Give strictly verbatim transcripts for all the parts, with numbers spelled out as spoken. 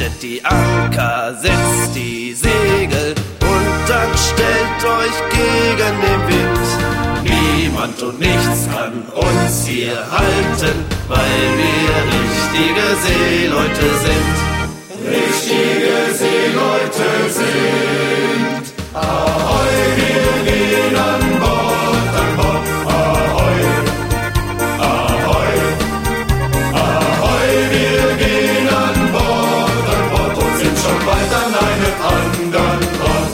Richtet die Anker, setzt die Segel und dann stellt euch gegen den Wind. Niemand und nichts kann uns hier halten, weil wir richtige Seeleute sind. Richtige Seeleute sind. Ahoi, wir gehen an Bord, an Bord. Ahoi, ahoi, ahoi, wir gehen an Bord, an Bord und sind schon bald an einem anderen Ort.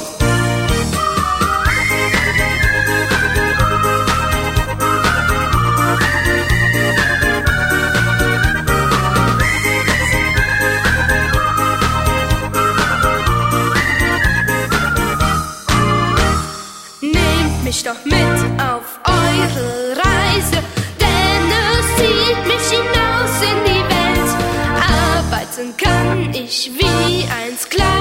Mich doch mit auf eure Reise, denn es zieht mich hinaus in die Welt. Arbeiten kann ich wie ein Sklave.